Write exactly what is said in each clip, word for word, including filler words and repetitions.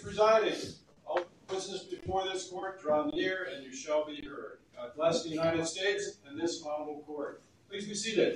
presiding. All business before this court draw near and you shall be heard. God bless the United States and this honorable court. Please be seated.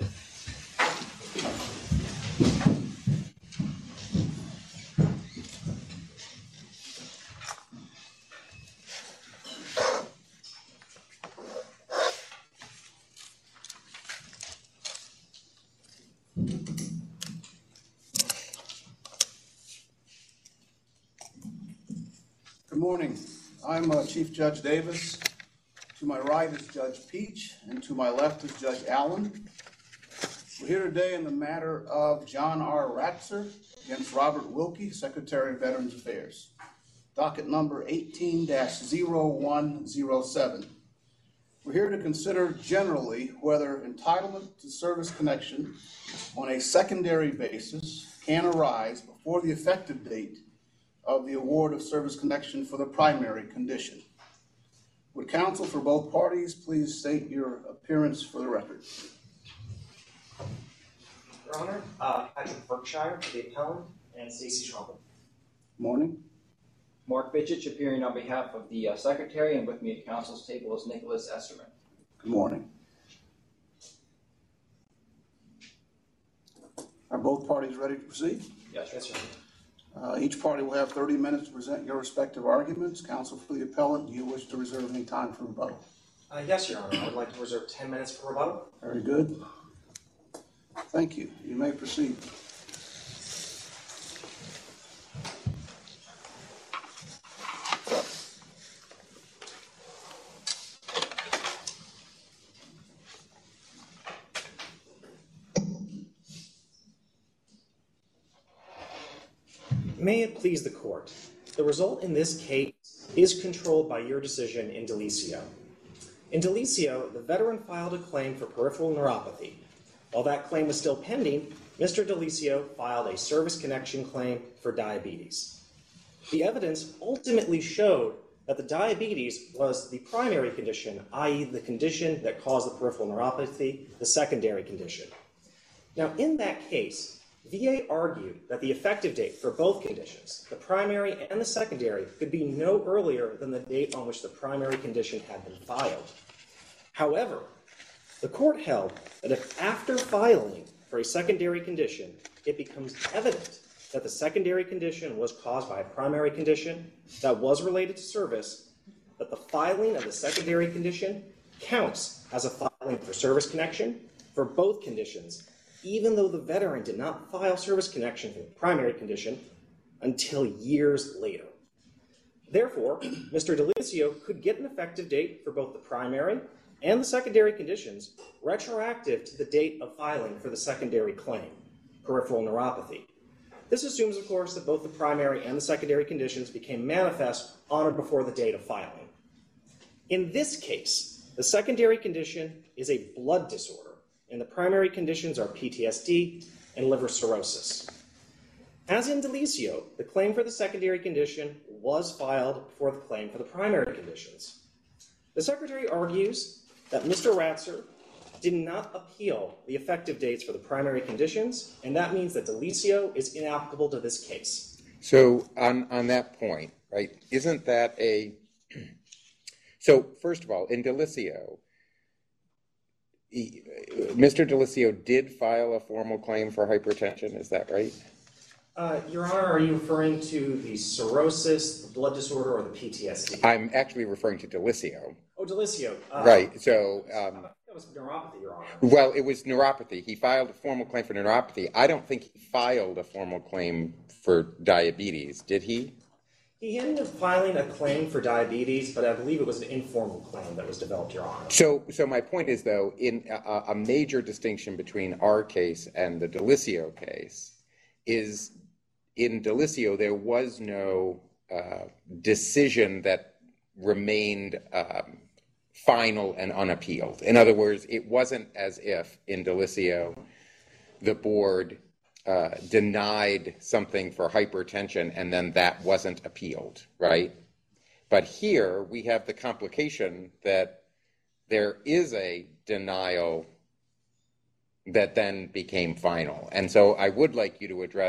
Good morning. I'm uh, Chief Judge Davis. To my right is Judge Peach, and to my left is Judge Allen. We're here today in the matter of John R. Ratzer against Robert Wilkie, Secretary of Veterans Affairs. Docket number eighteen dash zero one zero seven. We're here to consider generally whether entitlement to service connection on a secondary basis can arise before the effective date of the award of service connection for the primary condition. Would counsel for both parties please state your appearance for the record? Your Honor, uh, Patrick Berkshire for the appellant and Stacey Schrumpel. Morning. Mark Bitchich appearing on behalf of the uh, Secretary, and with me at counsel's table is Nicholas Esterman. Good morning. Are both parties ready to proceed? Yes, Yes, sir. Uh, each party will have thirty minutes to present your respective arguments. Counsel for the appellant, do you wish to reserve any time for rebuttal? Uh, yes, Your Honor. I would like to reserve ten minutes for rebuttal. Very good. Thank you. You may proceed. May it please the court. The result in this case is controlled by your decision in Delicio. In Delicio, the veteran filed a claim for peripheral neuropathy. While that claim was still pending, Mister Delicio filed a service connection claim for diabetes. The evidence ultimately showed that the diabetes was the primary condition, that is the condition that caused the peripheral neuropathy, the secondary condition. Now, in that case, V A argued that the effective date for both conditions, the primary and the secondary, could be no earlier than the date on which the primary condition had been filed. However, the court held that if after filing for a secondary condition, it becomes evident that the secondary condition was caused by a primary condition that was related to service, that the filing of the secondary condition counts as a filing for service connection for both conditions, even though the veteran did not file service connection for the primary condition until years later. Therefore, Mister Delicio could get an effective date for both the primary and the secondary conditions retroactive to the date of filing for the secondary claim, peripheral neuropathy. This assumes, of course, that both the primary and the secondary conditions became manifest on or before the date of filing. In this case, the secondary condition is a blood disorder, and the primary conditions are P T S D and liver cirrhosis. As in Delicio, the claim for the secondary condition was filed before the claim for the primary conditions. The Secretary argues that Mister Ratzer did not appeal the effective dates for the primary conditions, and that means that Delicio is inapplicable to this case. So on, on that point, right, isn't that a... So first of all, in Delicio, He, Mister Delicio did file a formal claim for hypertension, is that right? Uh, Your Honor, are you referring to the cirrhosis, the blood disorder, or the P T S D? I'm actually referring to Delicio. Oh, Delicio. Uh, right, so... Um, that was neuropathy, Your Honor. Well, it was neuropathy. He filed a formal claim for neuropathy. I don't think he filed a formal claim for diabetes, did he? He ended up filing a claim for diabetes, but I believe it was an informal claim that was developed, Your Honor. So, so my point is, though, in a, a major distinction between our case and the Delicio case is in Delicio there was no uh, decision that remained um, final and unappealed. In other words, it wasn't as if in Delicio the board Uh, denied something for hypertension and then that wasn't appealed, right? But here we have the complication that there is a denial that then became final. And so I would like you to address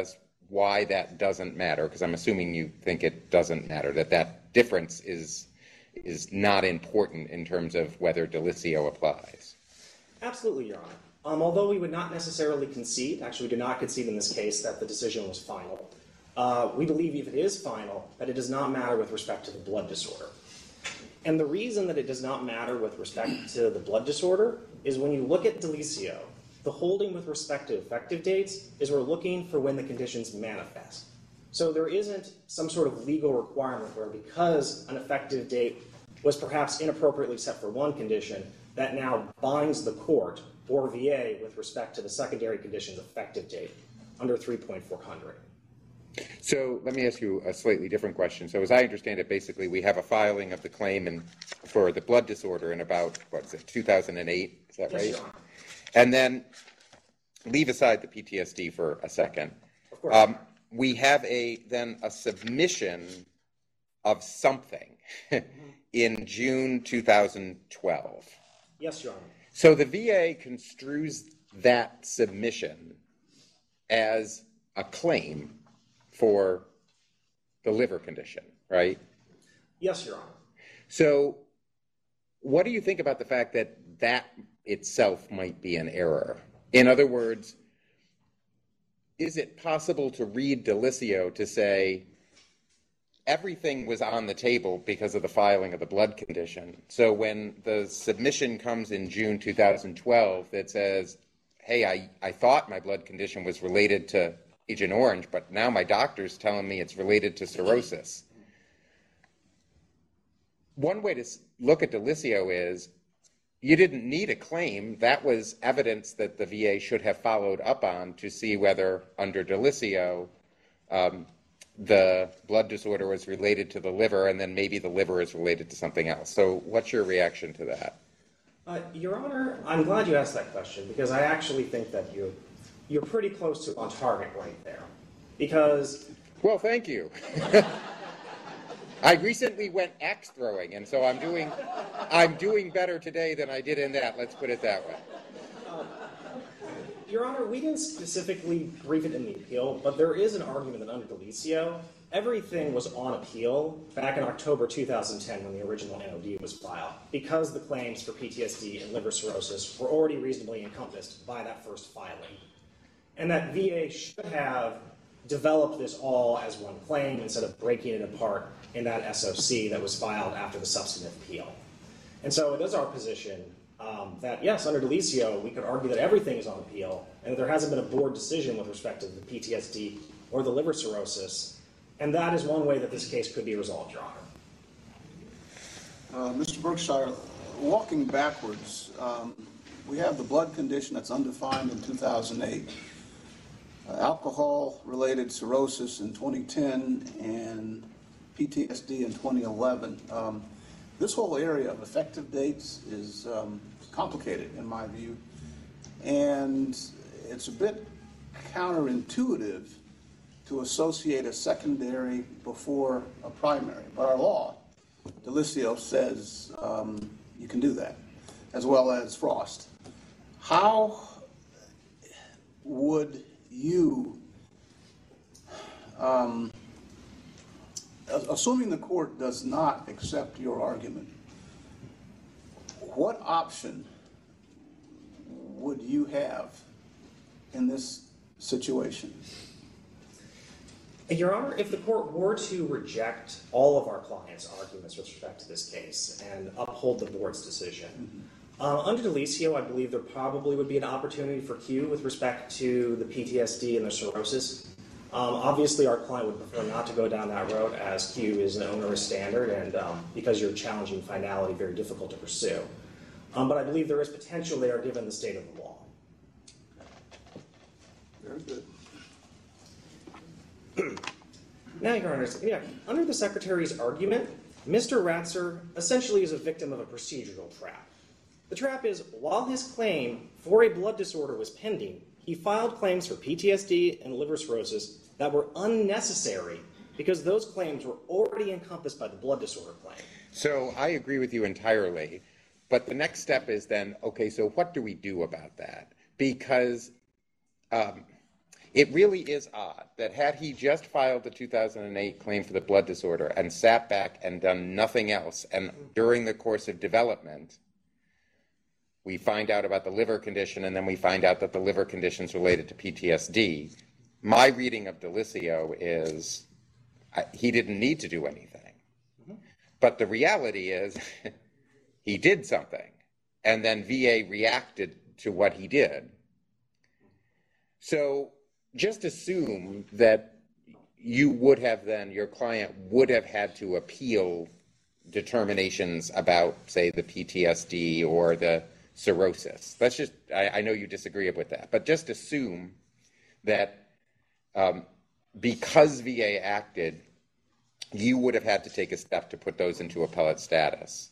why that doesn't matter, because I'm assuming you think it doesn't matter, that that difference is is not important in terms of whether Delicio applies. Absolutely, Your Honor. Um, although we would not necessarily concede, actually we do not concede in this case that the decision was final, uh, we believe if it is final, that it does not matter with respect to the blood disorder. And the reason that it does not matter with respect to the blood disorder is when you look at Delicio, the holding with respect to effective dates is we're looking for when the conditions manifest. So there isn't some sort of legal requirement where because an effective date was perhaps inappropriately set for one condition, that now binds the court or V A with respect to the secondary condition's effective date under three point four hundred. So let me ask you a slightly different question. So as I understand it, basically we have a filing of the claim in, for the blood disorder in about, what is it, two thousand eight? Is that Yes, right? Your Honor. And then leave aside the P T S D for a second. Of course. Um, we have a then a submission of something in June two thousand twelve. Yes, Your Honor. So the V A construes that submission as a claim for the liver condition, right? Yes, Your Honor. So what do you think about the fact that that itself might be an error? In other words, is it possible to read Delicio to say everything was on the table because of the filing of the blood condition? So when the submission comes in June two thousand twelve that says, hey, I, I thought my blood condition was related to Agent Orange, but now my doctor's telling me it's related to cirrhosis. One way to look at Delicio is you didn't need a claim. That was evidence that the V A should have followed up on to see whether under Delicio um, the blood disorder was related to the liver, and then maybe the liver is related to something else. So what's your reaction to that? Uh, Your Honor, I'm glad you asked that question because I actually think that you, you're pretty close to on target right there. Because... Well, thank you. I recently went axe throwing, and so I'm doing, I'm doing better today than I did in that. Let's put it that way. Um, Your Honor, we didn't specifically brief it in the appeal, but there is an argument that under Delicio, everything was on appeal back in October two thousand ten when the original N O D was filed, because the claims for P T S D and liver cirrhosis were already reasonably encompassed by that first filing. And that V A should have developed this all as one claim instead of breaking it apart in that S O C that was filed after the substantive appeal. And so it is our position um, that, yes, under Delicio, we could argue that everything is on appeal and that there hasn't been a board decision with respect to the P T S D or the liver cirrhosis. And that is one way that this case could be resolved, Your Honor. Uh, Mister Berkshire, walking backwards, um, we have the blood condition that's undefined in two thousand eight, uh, alcohol-related cirrhosis in twenty ten, and P T S D in twenty eleven. Um, this whole area of effective dates is um, complicated in my view, and it's a bit counterintuitive to associate a secondary before a primary. But our law, Delicio, says um, you can do that, as well as Frost. How would you, um, assuming the court does not accept your argument, what option would you have in this situation? Your Honor, if the court were to reject all of our clients' arguments with respect to this case and uphold the board's decision, mm-hmm. uh, under Delicio, I believe there probably would be an opportunity for Q with respect to the P T S D and the cirrhosis. Um, obviously, our client would prefer not to go down that road, as Q is an onerous standard, and um, because you're challenging finality, very difficult to pursue. Um, but I believe there is potential there given the state of the law. Very good. Now, Your Honor, yeah, under the Secretary's argument, Mister Ratzer essentially is a victim of a procedural trap. The trap is, while his claim for a blood disorder was pending, he filed claims for P T S D and liver cirrhosis that were unnecessary because those claims were already encompassed by the blood disorder claim. So I agree with you entirely, but the next step is then, okay, so what do we do about that? Because um, It really is odd that had he just filed the two thousand eight claim for the blood disorder and sat back and done nothing else, and during the course of development, we find out about the liver condition, and then we find out that the liver condition is related to P T S D. My reading of Delissio is I, he didn't need to do anything. Mm-hmm. But the reality is he did something, and then V A reacted to what he did. So just assume that you would have then, your client would have had to appeal determinations about, say, the P T S D or the cirrhosis. Let's just, I, I know you disagree with that, but just assume that um, because V A acted, you would have had to take a step to put those into appellate status.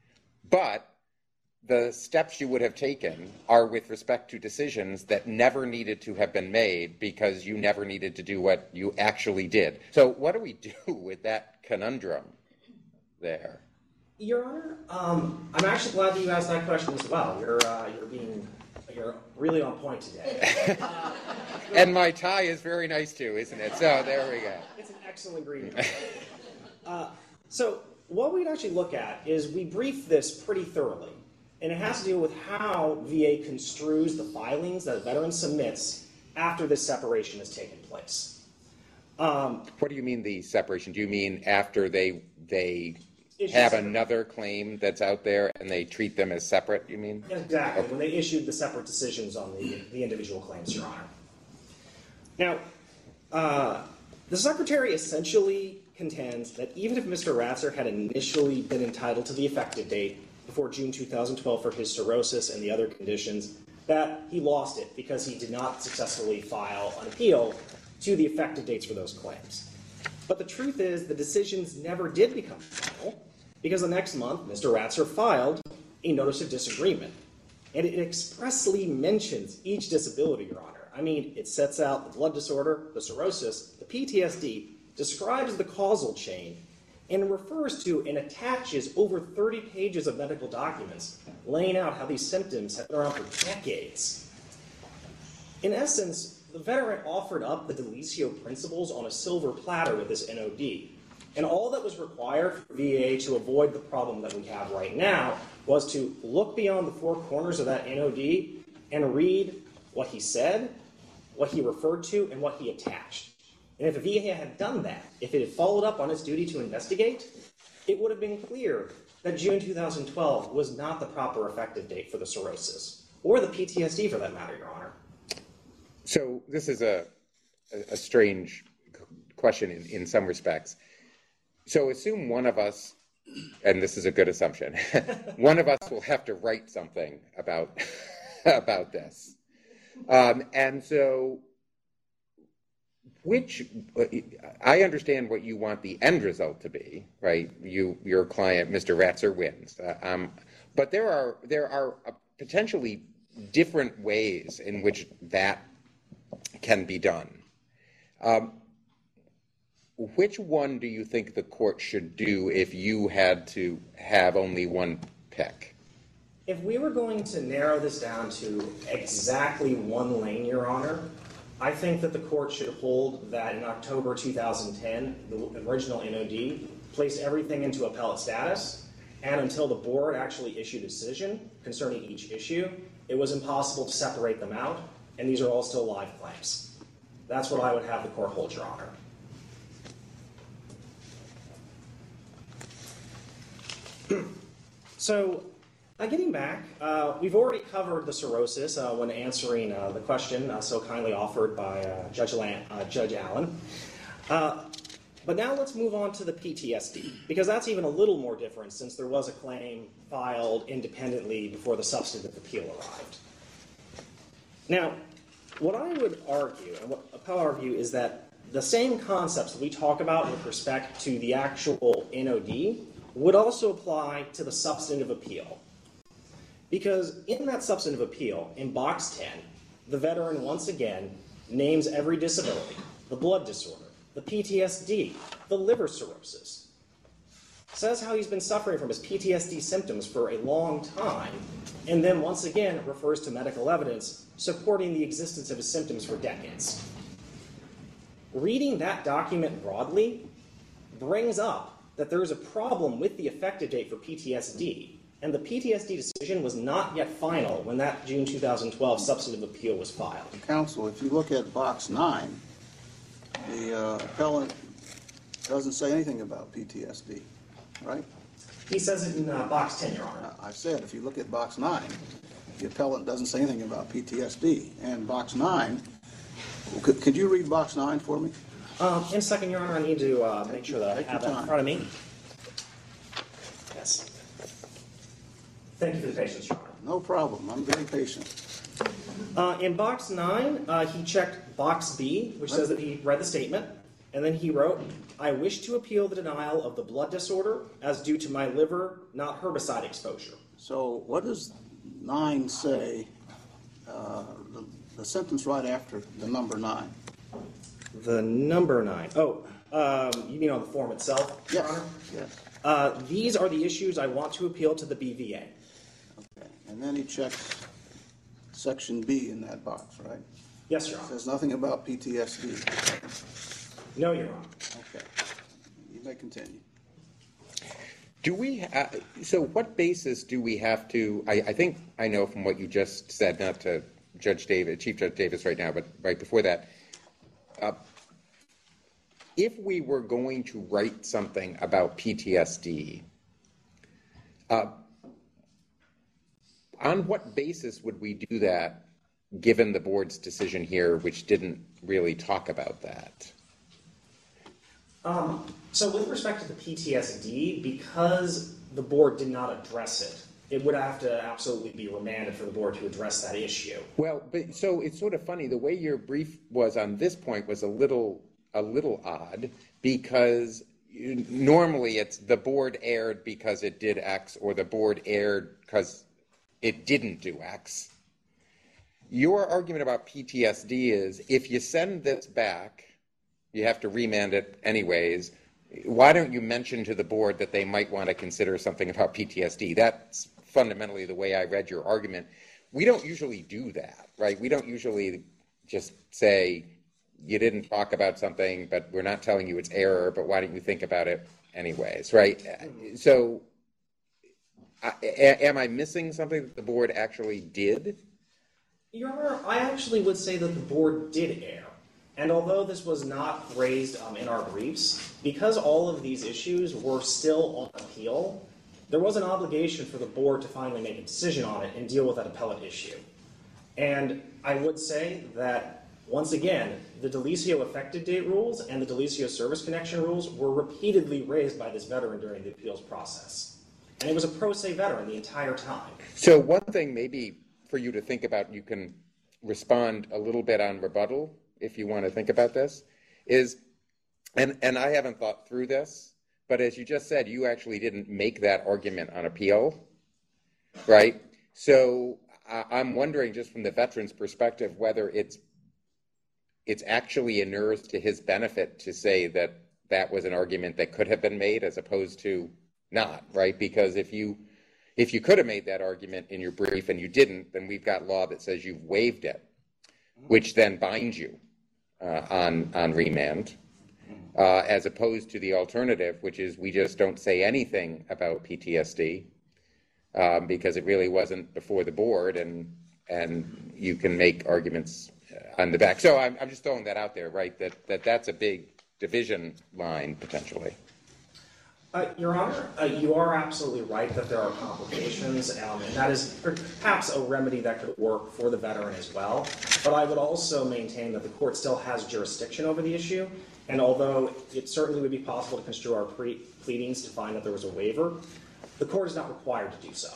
But the steps you would have taken are with respect to decisions that never needed to have been made because you never needed to do what you actually did. So what do we do with that conundrum there? Your Honor, um, I'm actually glad that you asked that question as well. You're uh, you're being you're really on point today. Uh, and my tie is very nice too, isn't it? So there we go. It's an excellent ingredient. uh, so what we'd actually look at is we brief this pretty thoroughly. And it has to do with how V A construes the filings that a veteran submits after this separation has taken place. Um, what do you mean the separation? Do you mean after they they have separate. another claim that's out there and they treat them as separate, you mean? Exactly, okay. When they issued the separate decisions on the, the individual claims, Your Honor. Now, uh, the Secretary essentially contends that even if Mister Ratzer had initially been entitled to the effective date before June two thousand twelve for his cirrhosis and the other conditions, that he lost it because he did not successfully file an appeal to the effective dates for those claims. But the truth is the decisions never did become final because the next month Mister Ratzer filed a notice of disagreement. And it expressly mentions each disability, Your Honor. I mean, it sets out the blood disorder, the cirrhosis, the P T S D, describes the causal chain, and refers to and attaches over thirty pages of medical documents laying out how these symptoms have been around for decades. In essence, the veteran offered up the Delissio principles on a silver platter with this N O D. And all that was required for V A to avoid the problem that we have right now was to look beyond the four corners of that N O D and read what he said, what he referred to, and what he attached. And if the V A had done that, if it had followed up on its duty to investigate, it would have been clear that June two thousand twelve was not the proper effective date for the cirrhosis, or the P T S D for that matter, Your Honor. So this is a, a strange question in, in some respects. So assume one of us, and this is a good assumption, one of us will have to write something about, about this. Um, and so Which, I understand what you want the end result to be, right? You, your client, Mister Ratzer, wins. Uh, um, but there are there are uh, potentially different ways in which that can be done. Um, which one do you think the court should do if you had to have only one pick? If we were going to narrow this down to exactly one lane, Your Honor, I think that the court should hold that in October two thousand ten, the original N O D placed everything into appellate status, and until the board actually issued a decision concerning each issue, it was impossible to separate them out, and these are all still live claims. That's what I would have the court hold, Your Honor. So, Uh, getting back, uh, we've already covered the cirrhosis uh, when answering uh, the question uh, so kindly offered by uh, Judge, Lan- uh, Judge Allen. Uh, but now let's move on to the P T S D, because that's even a little more different since there was a claim filed independently before the substantive appeal arrived. Now, what I would argue, and what I'll argue, is that the same concepts that we talk about with respect to the actual N O D would also apply to the substantive appeal. Because in that substantive appeal, in box ten, the veteran once again names every disability, the blood disorder, the P T S D, the liver cirrhosis, says how he's been suffering from his P T S D symptoms for a long time, and then once again refers to medical evidence supporting the existence of his symptoms for decades. reading that document broadly brings up that there is a problem with the effective date for P T S D, and the P T S D decision was not yet final when that June two thousand twelve substantive appeal was filed. Counsel, if you look at box nine, the uh, appellant doesn't say anything about P T S D, right? He says it in uh, box ten, Your Honor. Uh, I said, if you look at box nine, the appellant doesn't say anything about P T S D. And box nine, could, could you read box nine for me? Um, in a second, Your Honor, I need to uh, make sure that I Take have your that in time. front of me. Yes. Thank you for the patience, Your Honor. No problem. I'm very patient. Uh, in box nine, uh, he checked box B, which says that he read the statement, and then he wrote, I wish to appeal the denial of the blood disorder as due to my liver, not herbicide exposure. So what does nine say, uh, the, the sentence right after the number nine? The number nine. Oh, um, you mean on the form itself, Your Yes, Honor? yes. Uh, these are the issues I want to appeal to the B V A. Okay. And then he checks section B in that box, right? Yes, Your It Honor. says nothing about P T S D. No, Your Honor. Okay. You may continue. Do we, ha- so what basis do we have to, I, I think I know from what you just said, not to Judge Davis, Chief Judge Davis right now, but right before that, uh, if we were going to write something about P T S D, uh, on what basis would we do that, given the board's decision here, which didn't really talk about that? Um, so with respect to the P T S D, because the board did not address it, it would have to absolutely be remanded for the board to address that issue. Well, but so it's sort of funny. The way your brief was on this point was a little, a little odd, because you, normally it's the board erred because it did X, or the board erred because it didn't do X. Your argument about P T S D is if you send this back, you have to remand it anyways. Why don't you mention to the board that they might want to consider something about P T S D? That's fundamentally the way I read your argument. We don't usually do that, right? We don't usually just say, you didn't talk about something, but we're not telling you it's error, but why don't you think about it anyways, right? So I, am I missing something that the board actually did? Your Honor, I actually would say that the board did err. And although this was not raised um, in our briefs, because all of these issues were still on appeal, there was an obligation for the board to finally make a decision on it and deal with that appellate issue. And I would say that, once again, the Delicio effective date rules and the Delicio service connection rules were repeatedly raised by this veteran during the appeals process. And it was a pro se veteran the entire time. So one thing maybe for you to think about, you can respond a little bit on rebuttal, if you want to think about this, is, and, and I haven't thought through this, but as you just said, you actually didn't make that argument on appeal, right? So uh, I'm wondering, just from the veteran's perspective, whether it's it's actually inures to his benefit to say that that was an argument that could have been made as opposed to not, right? Because if you if you could have made that argument in your brief and you didn't, then we've got law that says you've waived it, which then binds you uh, on on remand, uh, as opposed to the alternative, which is we just don't say anything about P T S D um, because it really wasn't before the board, and and you can make arguments on the back. So I'm I'm just throwing that out there, right? That that that's a big division line potentially. Uh, Your Honor, uh, you are absolutely right that there are complications, um, and that is perhaps a remedy that could work for the veteran as well. But I would also maintain that the court still has jurisdiction over the issue, and although it certainly would be possible to construe our pre- pleadings to find that there was a waiver, the court is not required to do so.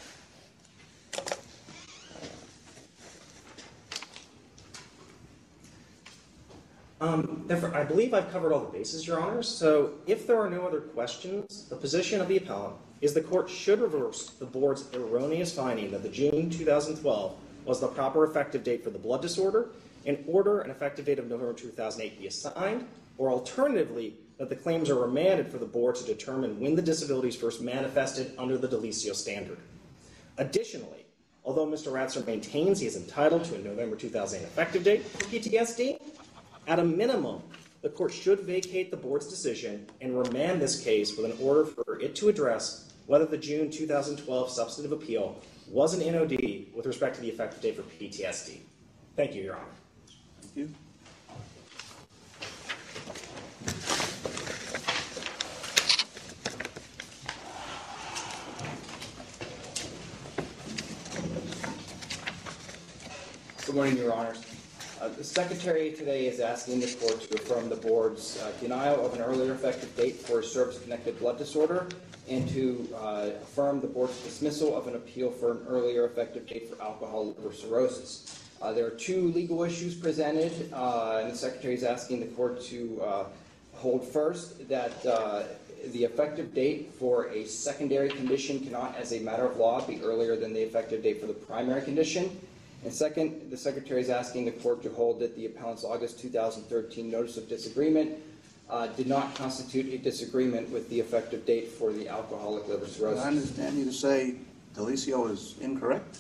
Um, therefore, I believe I've covered all the bases, Your Honor. So if there are no other questions, the position of the appellant is the court should reverse the board's erroneous finding that the June two thousand twelve was the proper effective date for the blood disorder, and order an effective date of November two thousand eight be assigned, or alternatively, that the claims are remanded for the board to determine when the disabilities first manifested under the Delicio standard. Additionally, although Mister Ratzer maintains he is entitled to a November two thousand eight effective date for P T S D, at a minimum, the court should vacate the board's decision and remand this case with an order for it to address whether the June two thousand twelve substantive appeal was an N O D with respect to the effective date for P T S D. Thank you, Your Honor. Thank you. Good morning, Your Honors. Uh, the Secretary today is asking the court to affirm the board's uh, denial of an earlier effective date for a service-connected blood disorder and to uh, affirm the board's dismissal of an appeal for an earlier effective date for alcohol liver cirrhosis. Uh, there are two legal issues presented, uh, and the Secretary is asking the court to uh, hold first that uh, the effective date for a secondary condition cannot, as a matter of law, be earlier than the effective date for the primary condition. And second, the Secretary is asking the court to hold that the appellant's August two thousand thirteen notice of disagreement uh, did not constitute a disagreement with the effective date for the alcoholic liver cirrhosis. I understand you to say Delicio is incorrect?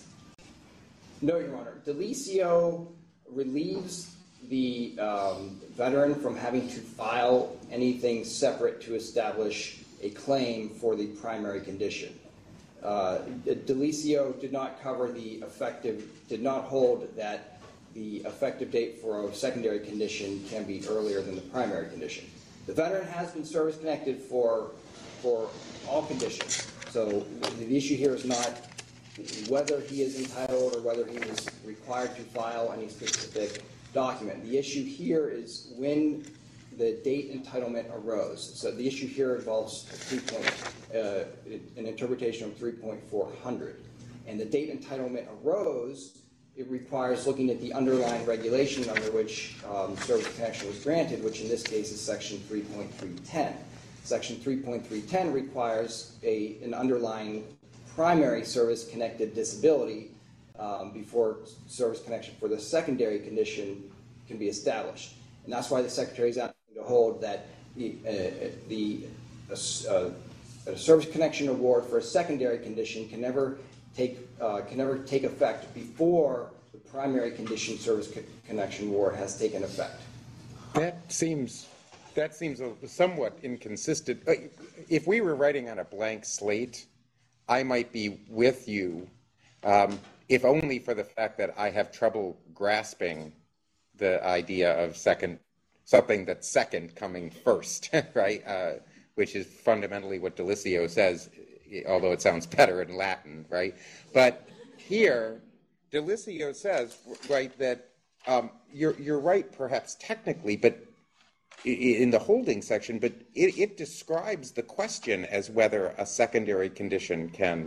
No, Your Honor. Delicio relieves the um, veteran from having to file anything separate to establish a claim for the primary condition. Uh, Delicio did not cover the effective, did not hold that the effective date for a secondary condition can be earlier than the primary condition. The veteran has been service connected for, for all conditions. So the issue here is not whether he is entitled or whether he is required to file any specific document. The issue here is when the date entitlement arose. So the issue here involves three point, uh, an interpretation of three point four hundred. And the date entitlement arose, it requires looking at the underlying regulation under which um, service connection was granted, which in this case is section three point three ten. Section three point three ten requires a, an underlying primary service-connected disability um, before service connection for the secondary condition can be established. And that's why the Secretary is asking to hold that the, uh, the uh, a service connection award for a secondary condition can never take uh, can never take effect before the primary condition service co- connection award has taken effect. That seems that seems a, somewhat inconsistent. If we were writing on a blank slate, I might be with you, um, if only for the fact that I have trouble grasping the idea of second, something that's second coming first, right? Uh, which is fundamentally what Delicio says, although it sounds better in Latin, right? But here, Delicio says, right, that um, you're you're right, perhaps technically, but in the holding section, but it, it describes the question as whether a secondary condition can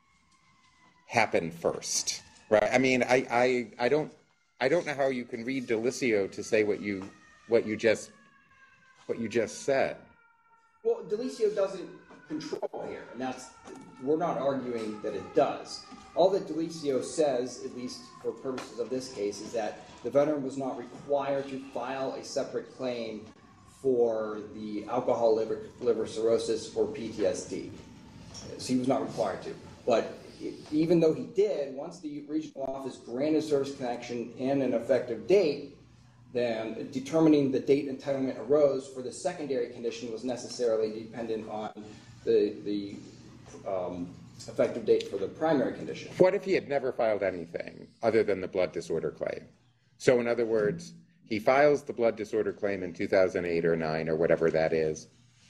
happen first, right? I mean, I, I, I don't, I don't know how you can read Delicio to say what you, what you just, what you just said. Well, Delicio doesn't control here, and that's, we're not arguing that it does. All that Delicio says, at least for purposes of this case, is that the veteran was not required to file a separate claim for the alcohol liver, liver cirrhosis or P T S D. So he was not required to. But even though he did, once the regional office granted service connection and an effective date, then determining the date entitlement arose for the secondary condition was necessarily dependent on the, the um, effective date for the primary condition. What if he had never filed anything other than the blood disorder claim? So in other words, he files the blood disorder claim in two thousand eight or nine or whatever that is.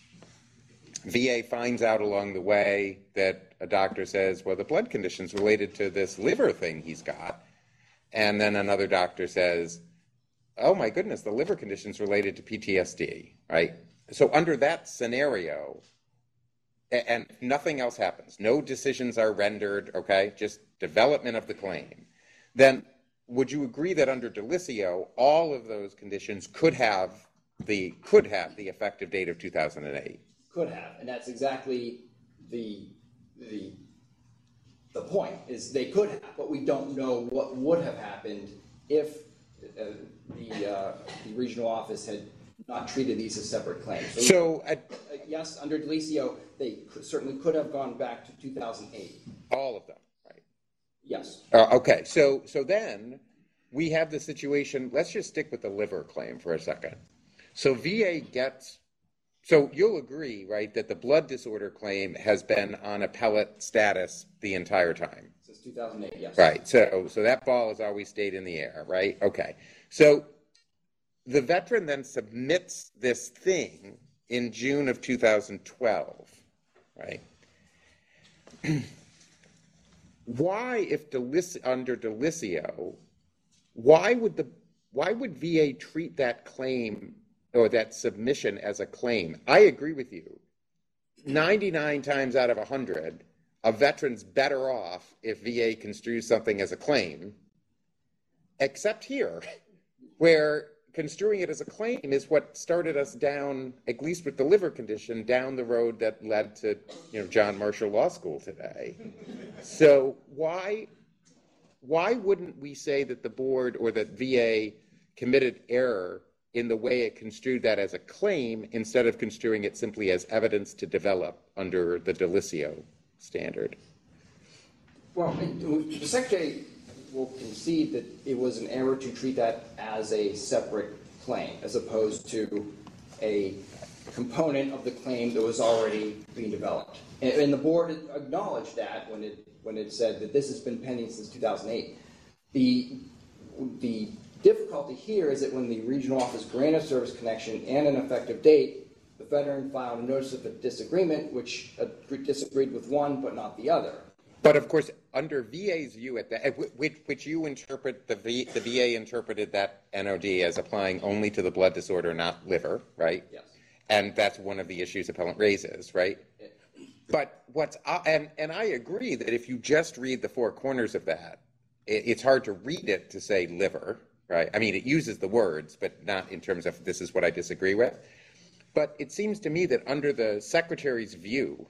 V A finds out along the way that a doctor says, well, the blood condition's related to this liver thing he's got. And then another doctor says, oh my goodness, the liver condition's related to P T S D, right? So under that scenario, and nothing else happens, no decisions are rendered, okay, just development of the claim, then would you agree that under Delicio, all of those conditions could have the could have the effective date of two thousand eight? Could have, and that's exactly the the the point. Is they could have, but we don't know what would have happened if uh, the uh, the regional office had not treated these as separate claims. So, so uh, yes, under Delicio, they could, certainly could have gone back to two thousand eight. All of them, right? Yes. Uh, okay, so so then we have the situation. Let's just stick with the liver claim for a second. So V A gets, so you'll agree, right, that the blood disorder claim has been on appellate status the entire time? Since two thousand eight, yes. Right, so, so that ball has always stayed in the air, right? Okay. So the veteran then submits this thing in June of two thousand twelve, right? Why, if Delic- under Delicio, why would the why would V A treat that claim or that submission as a claim? I agree with you. ninety-nine times out of one hundred, a veteran's better off if V A construes something as a claim, except here, where construing it as a claim is what started us down, at least with the liver condition, down the road that led to, you know, John Marshall Law School today. So why, why wouldn't we say that the board or that V A committed error in the way it construed that as a claim instead of construing it simply as evidence to develop under the Delicio standard? Well, the Secretary will concede that it was an error to treat that as a separate claim, as opposed to a component of the claim that was already being developed. And, and the board acknowledged that when it when it said that this has been pending since two thousand eight. The the difficulty here is that when the regional office granted service connection and an effective date, the veteran filed a notice of a disagreement, which uh, disagreed with one but not the other. But of course, under V A's view, at that, which, which you interpret, the, v, the V A interpreted that N O D as applying only to the blood disorder, not liver, right? Yes. And that's one of the issues appellant raises, right? Yeah. But what's, and, and I agree that if you just read the four corners of that, it, it's hard to read it to say liver, right? I mean, it uses the words, but not in terms of this is what I disagree with. But it seems to me that under the Secretary's view,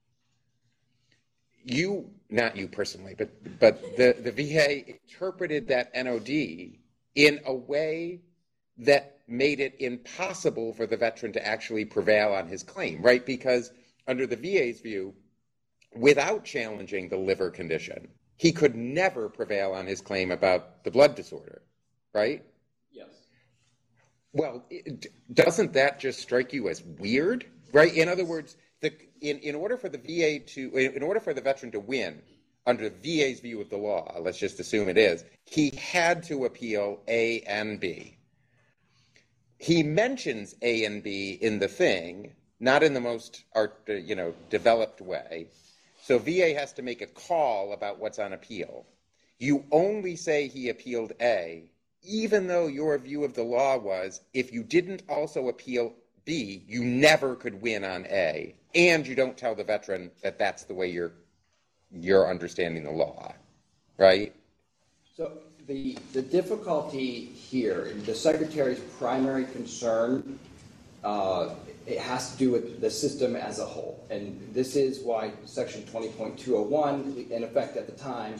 you, not you personally, but but the, the V A interpreted that N O D in a way that made it impossible for the veteran to actually prevail on his claim, right? Because under the V A's view, without challenging the liver condition, he could never prevail on his claim about the blood disorder, right? Yes. Well, it, doesn't that just strike you as weird, right? In other words, the, in, in order for the V A to, in order for the veteran to win under the V A's view of the law, let's just assume it is, he had to appeal A and B. He mentions A and B in the thing, not in the most, art, you know, developed way. So V A has to make a call about what's on appeal. You only say he appealed A, even though your view of the law was if you didn't also appeal B, you never could win on A, and you don't tell the veteran that that's the way you're you're understanding the law, right? So the the difficulty here, the Secretary's primary concern, uh, it has to do with the system as a whole, and this is why Section twenty point two oh one, in effect at the time,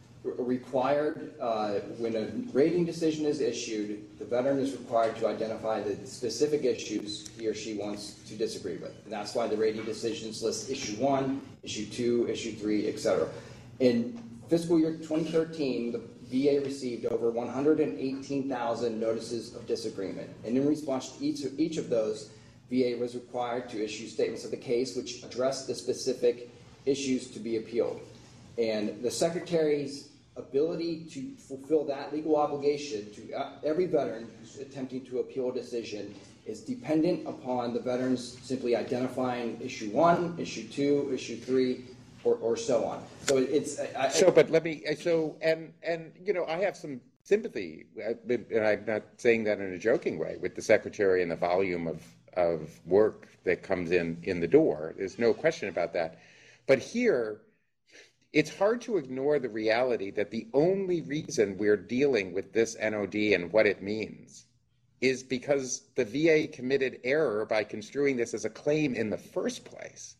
required uh, when a rating decision is issued, the veteran is required to identify the specific issues he or she wants to disagree with. And that's why the rating decisions list issue one, issue two, issue three, et cetera. In fiscal year twenty thirteen, the V A received over one hundred eighteen thousand notices of disagreement. And in response to each of, each of those, V A was required to issue statements of the case which addressed the specific issues to be appealed. And the Secretary's ability to fulfill that legal obligation to uh, every veteran who's attempting to appeal a decision is dependent upon the veterans simply identifying issue one, issue two, issue three, or, or so on. So it's I, so. But let me. So and and you know I have some sympathy, and I'm not saying that in a joking way, with the Secretary and the volume of of work that comes in in the door. There's no question about that. But here, it's hard to ignore the reality that the only reason we're dealing with this N O D and what it means is because the V A committed error by construing this as a claim in the first place,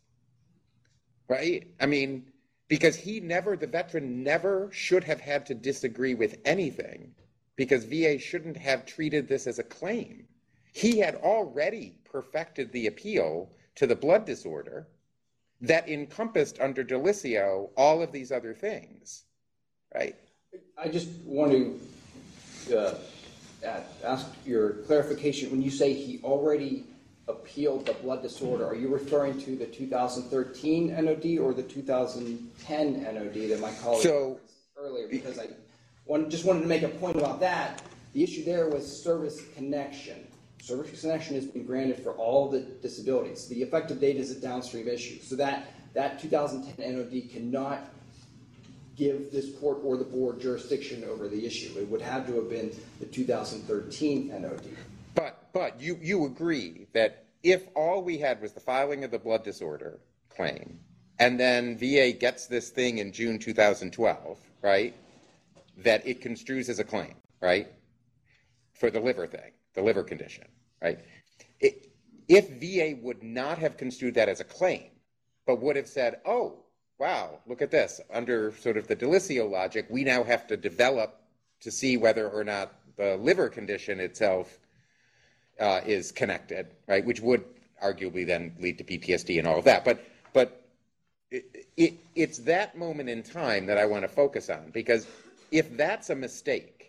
right? I mean, because he never, the veteran never should have had to disagree with anything because V A shouldn't have treated this as a claim. He had already perfected the appeal to the blood disorder that encompassed under Delicio all of these other things, right? I just want to uh, uh, ask your clarification. When you say he already appealed the blood disorder, are you referring to the two thousand thirteen N O D or the two thousand ten N O D that my colleague So, earlier? Because I one, just wanted to make a point about that. The issue there was service connection. Service connection has been granted for all the disabilities. The effective date is a downstream issue. So that, that two thousand ten N O D cannot give this court or the board jurisdiction over the issue. It would have to have been the two thousand thirteen N O D. but but you you agree that if all we had was the filing of the blood disorder claim, and then V A gets this thing in June two thousand twelve, right, that it construes as a claim, right, for the liver thing, the liver condition, right? It, if V A would not have construed that as a claim, but would have said, oh, wow, look at this, under sort of the Delisio logic, we now have to develop to see whether or not the liver condition itself uh, is connected, right, which would arguably then lead to P T S D and all of that. But, but it, it, it's that moment in time that I want to focus on, because if that's a mistake,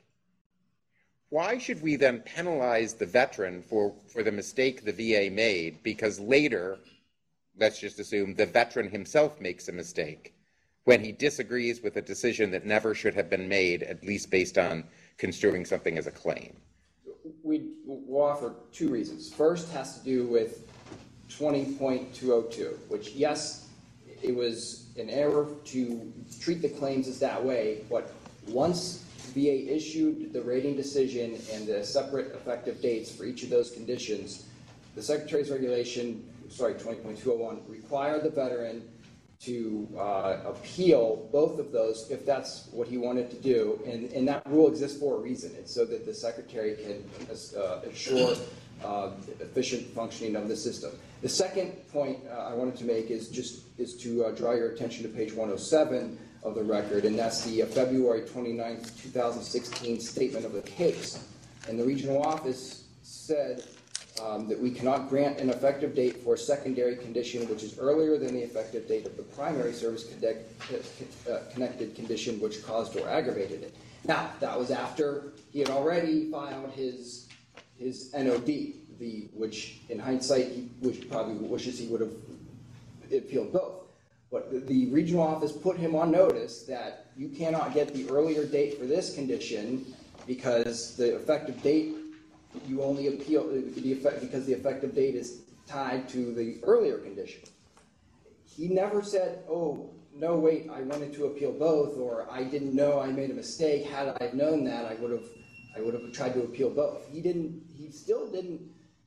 why should we then penalize the veteran for, for the mistake the V A made? Because later, let's just assume the veteran himself makes a mistake when he disagrees with a decision that never should have been made, at least based on construing something as a claim. We will offer two reasons. First has to do with twenty point two oh two, which, yes, it was an error to treat the claims as that way, but once V A issued the rating decision and the separate effective dates for each of those conditions, the Secretary's regulation, sorry, twenty point two oh one, required the veteran to uh, appeal both of those if that's what he wanted to do. And, and that rule exists for a reason. It's so that the Secretary can uh, assure uh, efficient functioning of the system. The second point uh, I wanted to make is just is to uh, draw your attention to page one oh seven of the record, and that's the uh, February twenty-ninth, two thousand sixteen statement of the case. And the regional office said um, that we cannot grant an effective date for a secondary condition which is earlier than the effective date of the primary service connect, uh, connected condition which caused or aggravated it. Now, that was after he had already filed his his N O D, the which in hindsight he which probably wishes he would have appealed both. But the, the regional office put him on notice that you cannot get the earlier date for this condition because the effective date you only appeal the effect because the effective date is tied to the earlier condition. He never said, "Oh, no, wait, I wanted to appeal both," or "I didn't know I made a mistake. Had I known that, I would have, I would have tried to appeal both." He didn't. He still didn't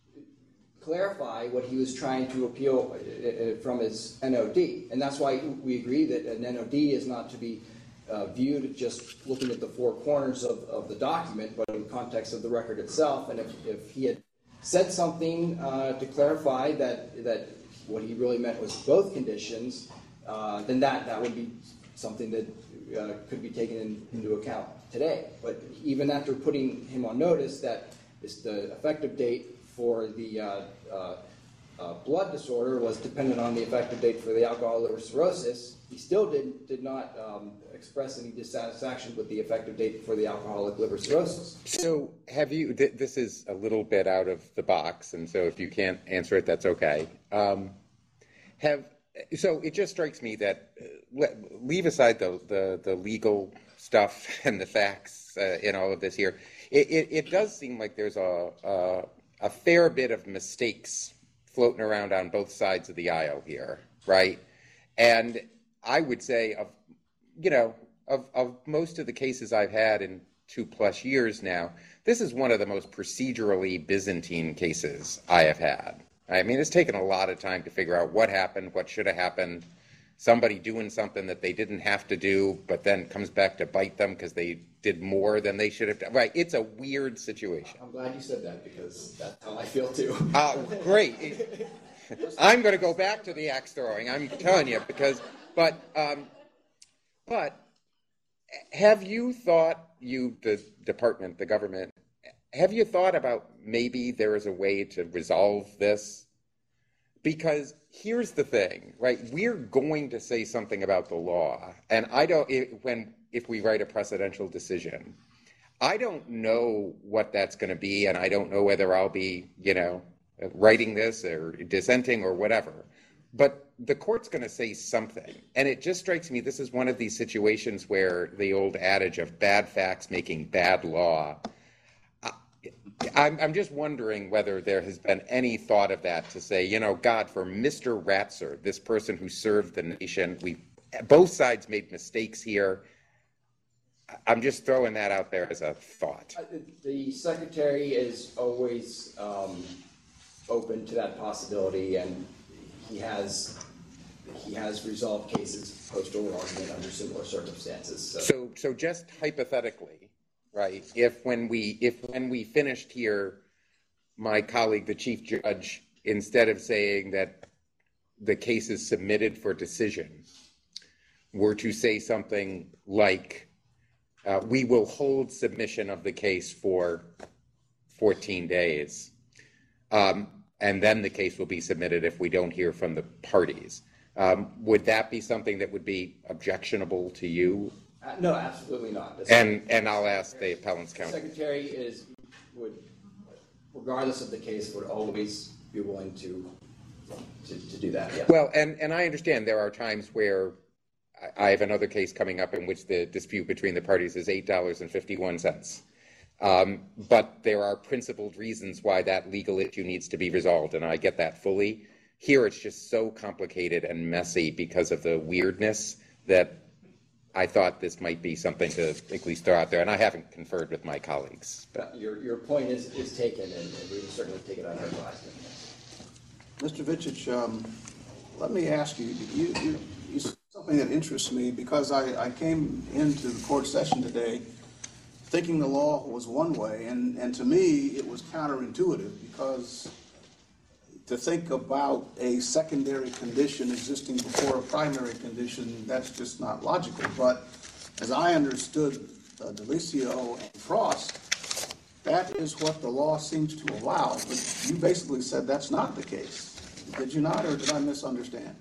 clarify what he was trying to appeal from his N O D, and that's why we agree that an N O D is not to be uh, viewed just looking at the four corners of, of the document, but in context of the record itself. And if, if he had said something uh, to clarify that that what he really meant was both conditions, uh, then that that would be something that uh, could be taken in, into account today. But even after putting him on notice that it's the effective date for the uh, uh, uh, blood disorder was dependent on the effective date for the alcohol liver cirrhosis, he still did, did not um, express any dissatisfaction with the effective date for the alcoholic liver cirrhosis. So have you, th- this is a little bit out of the box, and so if you can't answer it, that's okay. Um, have, so it just strikes me that, uh, le- leave aside the, the, the legal stuff and the facts uh, in all of this here, it, it, it does seem like there's a, a a fair bit of mistakes floating around on both sides of the aisle here, right? And I would say of, you know, of, of most of the cases I've had in two plus years now, this is one of the most procedurally Byzantine cases I have had. I mean, it's taken a lot of time to figure out what happened, what should have happened, somebody doing something that they didn't have to do, but then comes back to bite them because they did more than they should have done. Right, it's a weird situation. I'm glad you said that because that's how I feel too. Uh, great. I'm going to go back to the axe throwing, I'm telling you, because, but, um, but have you thought, you, the department, the government, have you thought about maybe there is a way to resolve this? Because here's the thing, right? We're going to say something about the law, and I don't. It, when if we write a precedential decision, I don't know what that's going to be, and I don't know whether I'll be, you know, writing this or dissenting or whatever. But the court's going to say something. And it just strikes me this is one of these situations where the old adage of bad facts making bad law. I'm, I'm just wondering whether there has been any thought of that to say, you know, God, for Mister Ratzer, this person who served the nation, we both sides made mistakes here. I'm just throwing that out there as a thought. The secretary is always um, open to that possibility, and he has he has resolved cases post-oral argument under similar circumstances. So. so, so just hypothetically, right? If when we if when we finished here, my colleague, the chief judge, instead of saying that the case is submitted for decision, were to say something like, uh, we will hold submission of the case for fourteen days, um, and then the case will be submitted if we don't hear from the parties. Um, would that be something that would be objectionable to you? Uh, no, absolutely not. The And and I'll ask the appellant's The counsel. secretary is, would, regardless of the case, would always be willing to to, to do that, yeah. Well, and, and I understand there are times where I, I have another case coming up in which the dispute between the parties is eight dollars and fifty-one cents. Um, but there are principled reasons why that legal issue needs to be resolved, and I get that fully. Here it's just so complicated and messy because of the weirdness that I thought this might be something to at least throw out there, and I haven't conferred with my colleagues. But. Your your point is, is taken, and, and we will certainly take it under advisement. Mister Vicich, um, let me ask you, you, you, you said something that interests me because I, I came into the court session today thinking the law was one way, and, and to me it was counterintuitive because to think about a secondary condition existing before a primary condition, that's just not logical. But as I understood uh, D'Alessio and Frost, that is what the law seems to allow. But you basically said that's not the case. Did you not, or did I misunderstand?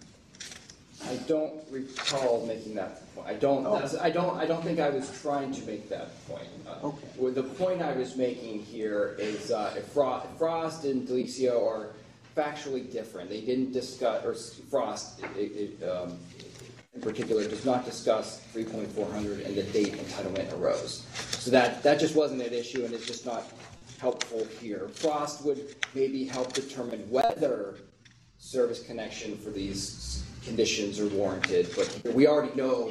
I don't recall making that point. I don't. Oh. That's, I don't. I don't think I was trying to make that point. Uh, Okay. Well, the point I was making here is uh, if Frost, Frost and D'Alessio are factually different. They didn't discuss, or Frost it, it, um, in particular does not discuss three point four hundred and the date entitlement arose. So that that just wasn't an issue, and it's just not helpful here. Frost would maybe help determine whether service connection for these conditions are warranted, but we already know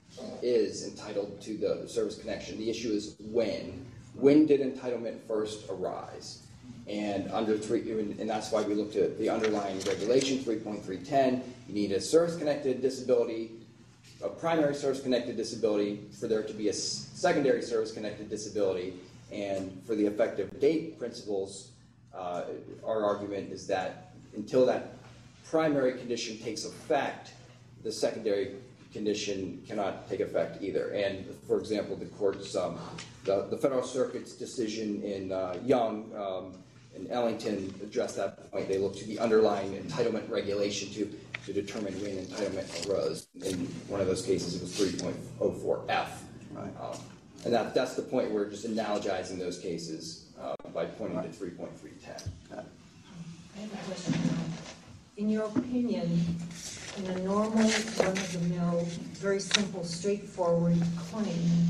is entitled to the service connection. The issue is when. When did entitlement first arise? And under three, and that's why we looked at the underlying regulation, three point three ten. You need a service-connected disability, a primary service-connected disability, for there to be a secondary service-connected disability. And for the effective date principles, uh, our argument is that until that primary condition takes effect, the secondary condition cannot take effect either. And for example, the court's, um, the, the Federal Circuit's decision in uh, Young um, and Ellington addressed that point. They looked to the underlying entitlement regulation to, to determine when entitlement arose. In one of those cases, it was three point oh four F. Right. Um, and that, that's the point. We're just analogizing those cases uh, by pointing right. to three point three ten. Okay. I have a question. In your opinion, in a normal, run-of-the-mill, very simple, straightforward claim,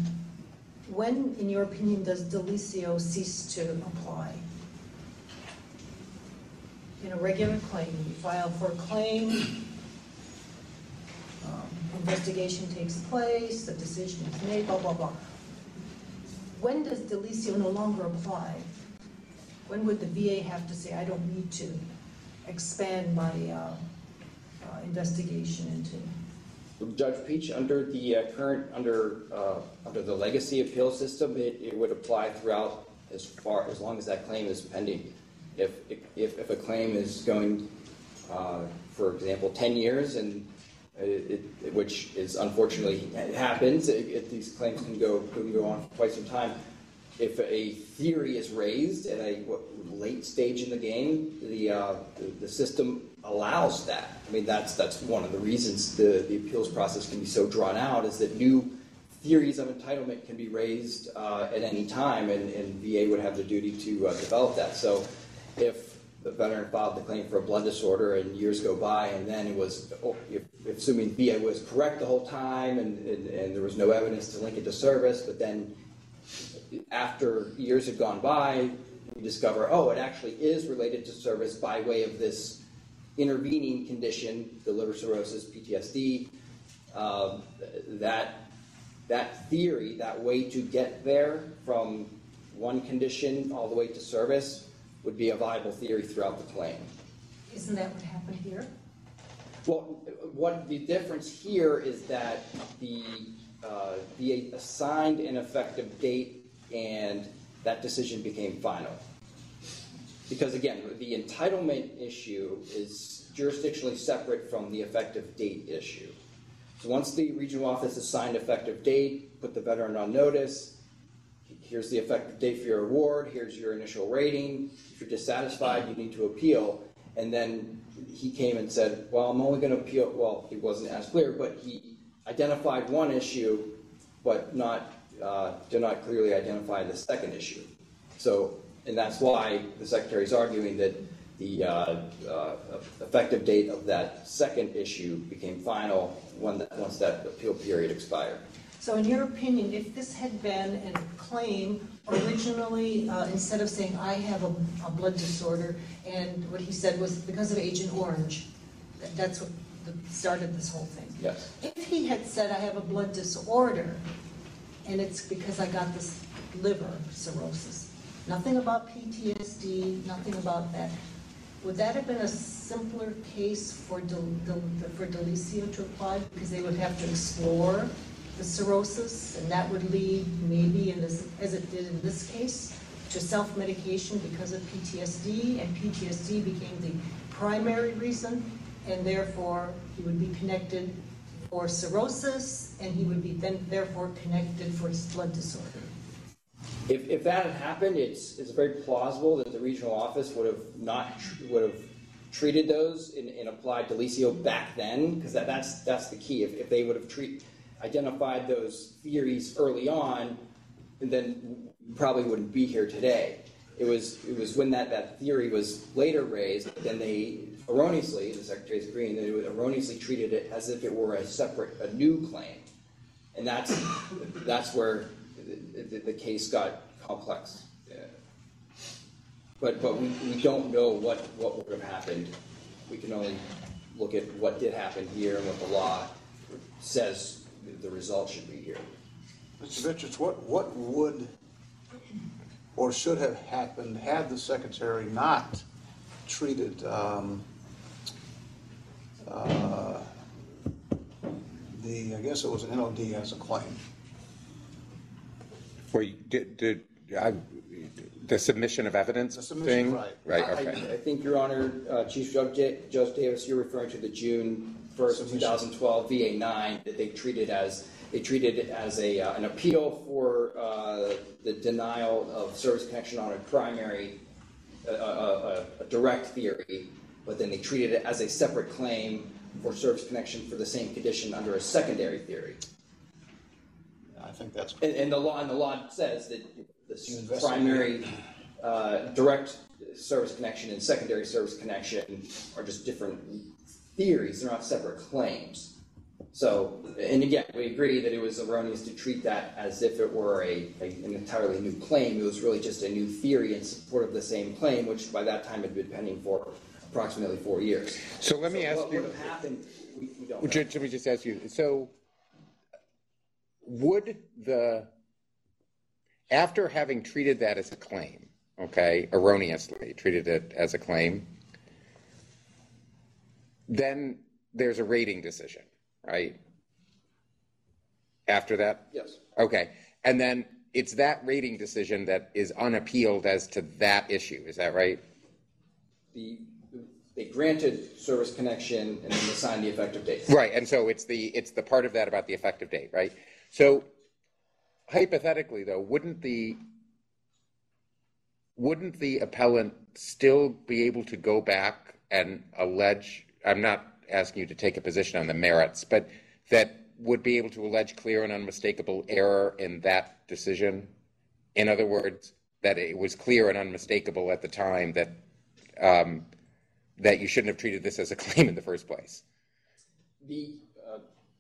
when, in your opinion, does D'Alessio cease to apply? In a regular claim, you file for a claim, um, investigation takes place, the decision is made, blah, blah, blah. When does D'Alessio no longer apply? When would the V A have to say, I don't need to expand my uh, uh, investigation into? Judge Peach, under the uh, current, under uh, under the legacy appeal system, it, it would apply throughout as far, as long as that claim is pending. If if, if a claim is going, uh, for example, ten years, and it, it, which is unfortunately it happens, it, it, these claims can go can go on for quite some time. If a theory is raised at a what, late stage in the game, the, uh, the the system allows that. I mean, that's that's one of the reasons the, the appeals process can be so drawn out, is that new theories of entitlement can be raised uh, at any time, and, and V A would have the duty to uh, develop that. So if the veteran filed the claim for a blood disorder and years go by, and then it was, oh, if, assuming V A was correct the whole time and, and, and there was no evidence to link it to service, but then after years had gone by, we discover, oh, it actually is related to service by way of this intervening condition, the liver cirrhosis, P T S D, um, that, that theory, that way to get there from one condition all the way to service would be a viable theory throughout the claim. Isn't that what happened here? Well, what the difference here is that the uh, V A assigned an effective date and that decision became final. Because again, the entitlement issue is jurisdictionally separate from the effective date issue. So once the regional office assigned effective date, put the veteran on notice, here's the effective date for your award, here's your initial rating. If you're dissatisfied, you need to appeal. And then he came and said, well, I'm only going to appeal. Well, he wasn't as clear, but he identified one issue, but not uh, did not clearly identify the second issue. So, and that's why the Secretary is arguing that the uh, uh, effective date of that second issue became final when that, once that appeal period expired. So in your opinion, if this had been a claim originally, uh, instead of saying I have a, a blood disorder, and what he said was because of Agent Orange, that, that's what the, started this whole thing. Yes. If he had said I have a blood disorder, and it's because I got this liver cirrhosis, nothing about P T S D, nothing about that, would that have been a simpler case for, Del, Del, for Delicio to apply? Because they would have to explore the cirrhosis, and that would lead maybe, in this, as it did in this case, to self-medication because of P T S D, and P T S D became the primary reason, and therefore he would be connected for cirrhosis, and he would be then therefore connected for his blood disorder. If, if that had happened, it's, it's very plausible that the regional office would have not would have treated those and, and applied Delicio back then, because that, that's that's the key. If, if they would have treat, identified those theories early on, then we probably wouldn't be here today. It was it was when that, that theory was later raised, then they erroneously, the Secretary is agreeing, that it would erroneously treated it as if it were a separate, a new claim, and that's that's where the, the, the case got complex. Yeah. But but we, we don't know what, what would have happened. We can only look at what did happen here and what the law says the result should be here. Mister Richards, what, what would or should have happened had the Secretary not treated um, uh, the, I guess it was an N O D as a claim? Well, you did, did I, the submission of evidence The submission, thing? right. Right, I, okay. I think, Your Honor, uh, Chief Judge, Judge Davis, you're referring to the June first, two thousand twelve V A nine that they treated as they treated it as a uh, an appeal for uh, the denial of service connection on a primary, uh, a, a, a direct theory, but then they treated it as a separate claim for service connection for the same condition under a secondary theory. I think that's And, and the law and the law says that You this investigate. primary uh, direct service connection and secondary service connection are just different theories. They're not separate claims. So, and again, we agree that it was erroneous to treat that as if it were a, a an entirely new claim. It was really just a new theory in support of the same claim, which by that time had been pending for approximately four years. So let me So ask what you. would have happened? We, we don't Would know. you- Let me just ask you, so would the, after having treated that as a claim, okay, erroneously treated it as a claim, then there's a rating decision, right? After that? Yes. Okay, and then it's that rating decision that is unappealed as to that issue, is that right? The, they granted service connection and then assigned the effective date. Right, and so it's the it's the part of that about the effective date, right? So hypothetically, though, wouldn't the wouldn't the appellant still be able to go back and allege? I'm not asking you to take a position on the merits, but that would be able to allege clear and unmistakable error in that decision? In other words, that it was clear and unmistakable at the time that um, that you shouldn't have treated this as a claim in the first place? The uh,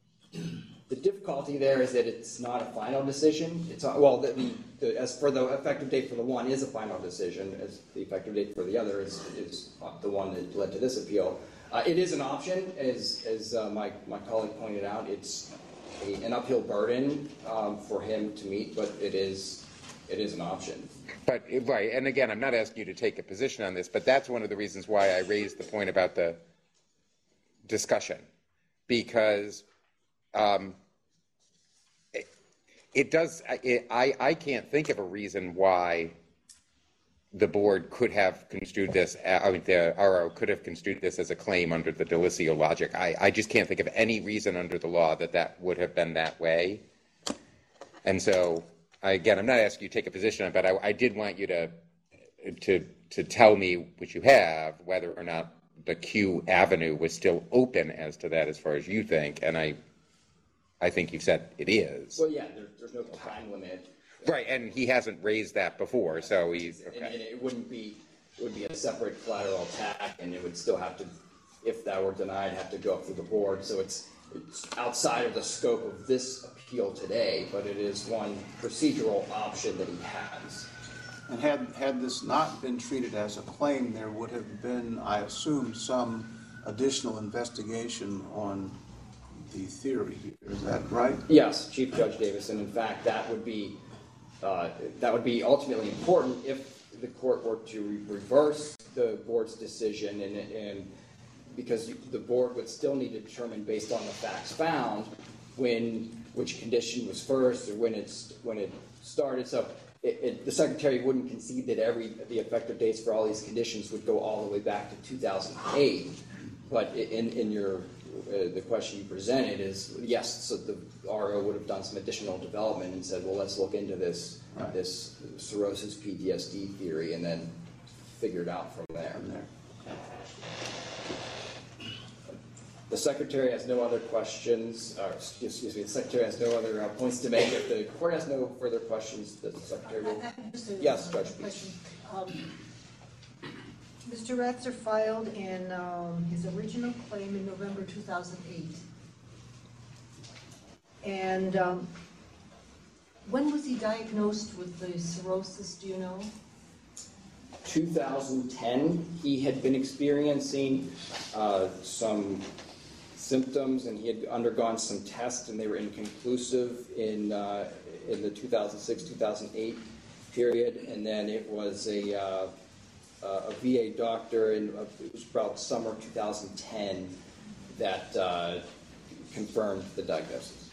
the difficulty there is that it's not a final decision. It's not, well, the, the, the, as for the effective date for the one is a final decision, as the effective date for the other is, is the one that led to this appeal. Uh, it is an option, as, as uh, my, my colleague pointed out. It's a, an uphill burden um, for him to meet, but it is, it is an option. But, right, and again, I'm not asking you to take a position on this, but that's one of the reasons why I raised the point about the discussion. Because um, it, it does, it, I, I can't think of a reason why the board could have construed this, I mean, the R O could have construed this as a claim under the Delisio logic. I, I just can't think of any reason under the law that that would have been that way. And so, again, I'm not asking you to take a position on it, but I, I did want you to, to, to tell me, which you have, whether or not the Q avenue was still open as to that as far as you think. And I, I think you've said it is. Well, yeah, there, there's no time limit. Right, and he hasn't raised that before, so he's, okay. And, and it wouldn't be, it would be a separate collateral attack, and it would still have to, if that were denied, have to go up through the board. So it's, it's outside of the scope of this appeal today, but it is one procedural option that he has. And had, had this not been treated as a claim, there would have been, I assume, some additional investigation on the theory here. Is that right? Yes, Chief Judge Davis, and in fact, that would be uh, that would be ultimately important if the court were to re reverse the board's decision, and, and because the board would still need to determine, based on the facts found, when which condition was first or when it's when it started. So it, it, the Secretary wouldn't concede that every the effective dates for all these conditions would go all the way back to two thousand eight, but in in your Uh, the question you presented is, yes, so the R O would have done some additional development and said, well, let's look into this right. this cirrhosis P T S D theory, and then figure it out from there. From there. The Secretary has no other questions, or excuse me, the Secretary has no other uh, points to make. If the court has no further questions, the Secretary will. Yes, Judge, please. Um, Mister Ratzer filed in um, his original claim in November two thousand eight. And um, when was he diagnosed with the cirrhosis, do you know? two thousand ten, he had been experiencing uh, some symptoms, and he had undergone some tests, and they were inconclusive in, uh, in the two thousand six two thousand eight period, and then it was a uh, Uh, a V A doctor in uh, it was about summer two thousand ten that uh, confirmed the diagnosis.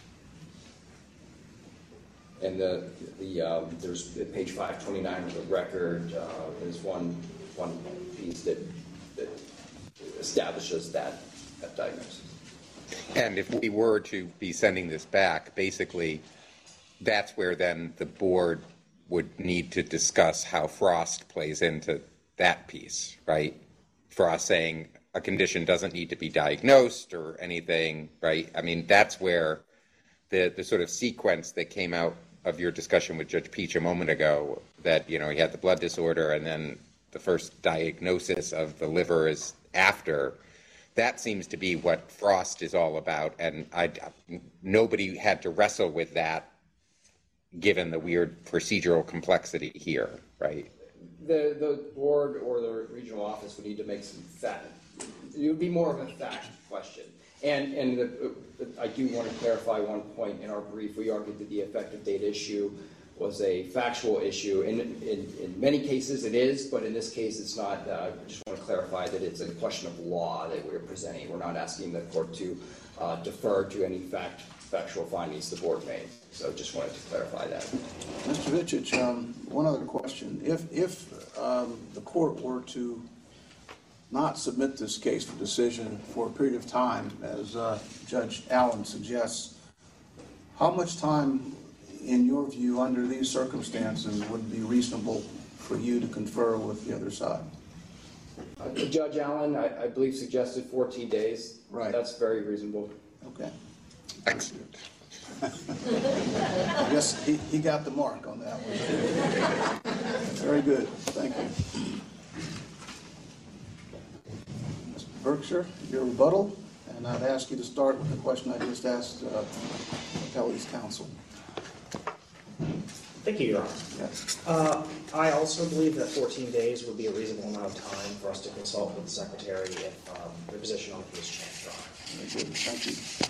And the the um, there's page five twenty-nine of the record. Uh, there's one one piece that that establishes that that diagnosis. And if we were to be sending this back, basically, that's where then the board would need to discuss how Frost plays into that piece, right? Frost saying a condition doesn't need to be diagnosed or anything, right? I mean, that's where the the sort of sequence that came out of your discussion with Judge Peach a moment ago, that, you know, he had the blood disorder and then the first diagnosis of the liver is after, that seems to be what Frost is all about. And I, nobody had to wrestle with that given the weird procedural complexity here, right? The, the board or the regional office would need to make some fact. It would be more of a fact question. And, and the, I do want to clarify one point in our brief. We argued that the effective date issue was a factual issue. In, in, in many cases it is, but in this case it's not. Uh, I just want to clarify that it's a question of law that we're presenting. We're not asking the court to uh, defer to any fact, factual findings the board made. So just wanted to clarify that. Mister Vichich, um, one other question. If, if um, the court were to not submit this case for decision for a period of time, as uh, Judge Allen suggests, how much time, in your view, under these circumstances, would be reasonable for you to confer with the other side? Uh, Judge Allen, I, I believe, suggested fourteen days. Right. That's very reasonable. Okay. Excellent. I guess he, he got the mark on that one. Very good. Thank you. Mister Berkshire, your rebuttal, and I'd ask you to start with the question I just asked uh, Appellee's counsel. Thank you, Your Honor. Yes. Uh, I also believe that fourteen days would be a reasonable amount of time for us to consult with the Secretary if um, the position on the case changed, Your Honor. Very good. Thank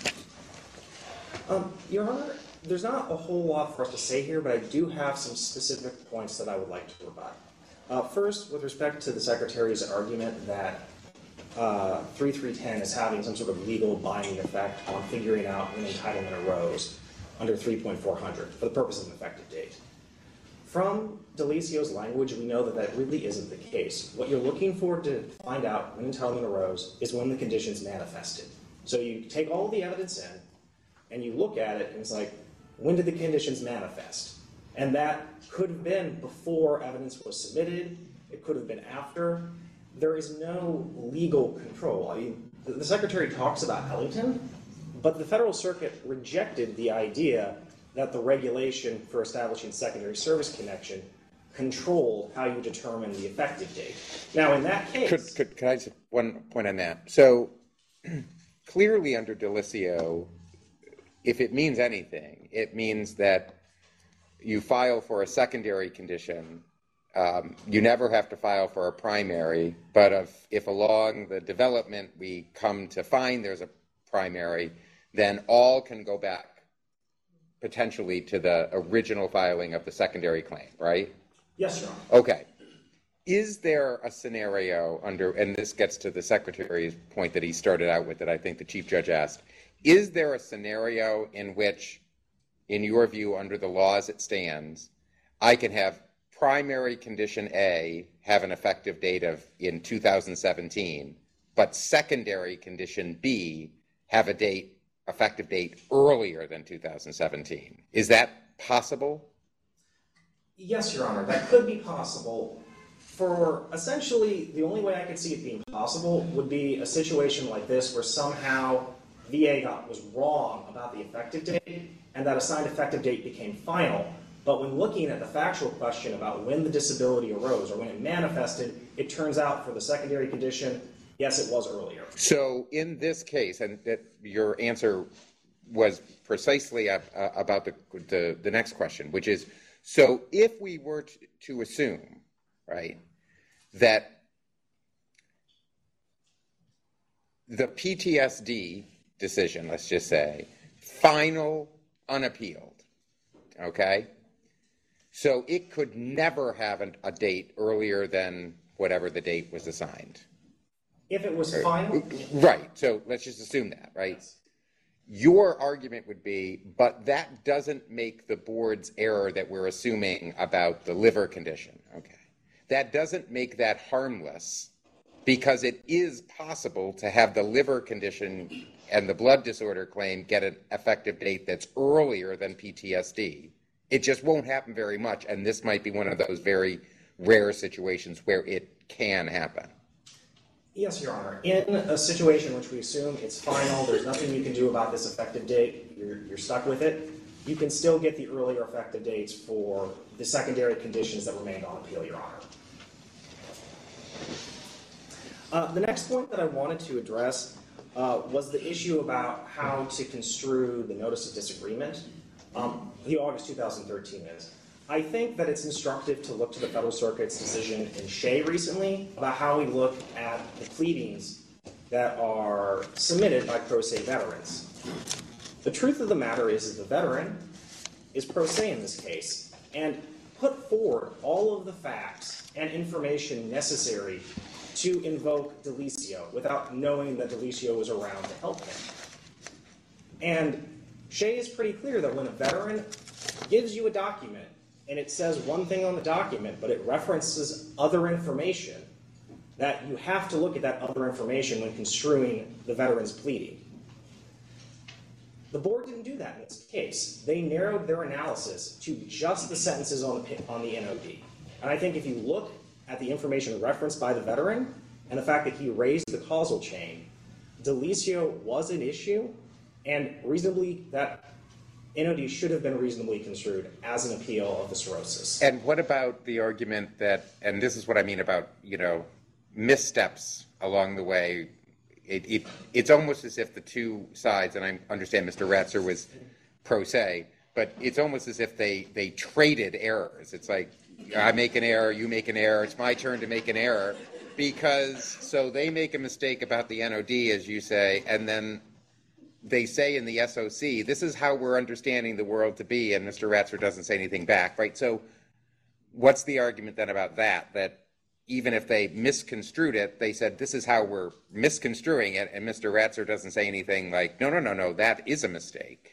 you. Um, Your Honor, there's not a whole lot for us to say here, but I do have some specific points that I would like to rebut. Uh, first, with respect to the Secretary's argument that uh, thirty-three ten is having some sort of legal binding effect on figuring out when entitlement arose under three point four hundred for the purpose of an effective date. From Delicio's language, we know that that really isn't the case. What you're looking for to find out when entitlement arose is when the conditions manifested. So you take all the evidence in, and you look at it, and it's like, when did the conditions manifest? And that could have been before evidence was submitted. It could have been after. There is no legal control. I mean, the Secretary talks about Ellington, but the Federal Circuit rejected the idea that the regulation for establishing secondary service connection controlled how you determine the effective date. Now, in that case... Could, could, could I just one point on that? So, clearly under Delicio, if it means anything, it means that you file for a secondary condition. Um, you never have to file for a primary, but if, if along the development we come to find there's a primary, then all can go back potentially to the original filing of the secondary claim, right? Yes, Your Honor. Okay. Is there a scenario under, and this gets to the Secretary's point that he started out with that I think the Chief Judge asked, is there a scenario in which, in your view, under the law as it stands, I can have primary condition A have an effective date of in two thousand seventeen, but secondary condition B have a date, effective date earlier than two thousand seventeen? Is that possible? Yes, Your Honor, that could be possible. For essentially, the only way I could see it being possible would be a situation like this where somehow V A got was wrong about the effective date and that assigned effective date became final. But when looking at the factual question about when the disability arose or when it manifested, it turns out for the secondary condition, yes, it was earlier. So in this case, and that your answer was precisely uh, about the, the, the next question, which is, so if we were to, to assume, right, that the P T S D decision, let's just say, final, unappealed, okay? So it could never have an, a date earlier than whatever the date was assigned. If it was final? Right, so let's just assume that, right? Yes. Your argument would be, but that doesn't make the board's error that we're assuming about the liver condition, okay? That doesn't make that harmless because it is possible to have the liver condition and the blood disorder claim get an effective date that's earlier than P T S D. It just won't happen very much, and this might be one of those very rare situations where it can happen. Yes, Your Honor. In a situation in which we assume it's final, there's nothing you can do about this effective date, you're, you're stuck with it, you can still get the earlier effective dates for the secondary conditions that remained on appeal, Your Honor. Uh, the next point that I wanted to address uh, was the issue about how to construe the notice of disagreement. Um, the August two thousand thirteen is. I think that it's instructive to look to the Federal Circuit's decision in Shea recently about how we look at the pleadings that are submitted by pro se veterans. The truth of the matter is that the veteran is pro se in this case and put forward all of the facts and information necessary to invoke Delicio without knowing that Delicio was around to help him. And Shea is pretty clear that when a veteran gives you a document and it says one thing on the document, but it references other information, that you have to look at that other information when construing the veteran's pleading. The board didn't do that in this case. They narrowed their analysis to just the sentences on the, on the N O D. And I think if you look at the information referenced by the veteran and the fact that he raised the causal chain, Delicio was an issue, And reasonably, that N O D should have been reasonably construed as an appeal of the cirrhosis. And what about the argument that, and this is what I mean about, you know, missteps along the way? It, it, it's almost as if the two sides, and I understand Mister Ratzer was pro se, but it's almost as if they, they traded errors. It's like, I make an error, you make an error, it's my turn to make an error, because, so they make a mistake about the N O D, as you say, and then they say in the S O C, this is how we're understanding the world to be, and Mister Ratzer doesn't say anything back, right? So what's the argument then about that, that even if they misconstrued it, they said, this is how we're misconstruing it, and Mister Ratzer doesn't say anything like, no, no, no, no, that is a mistake.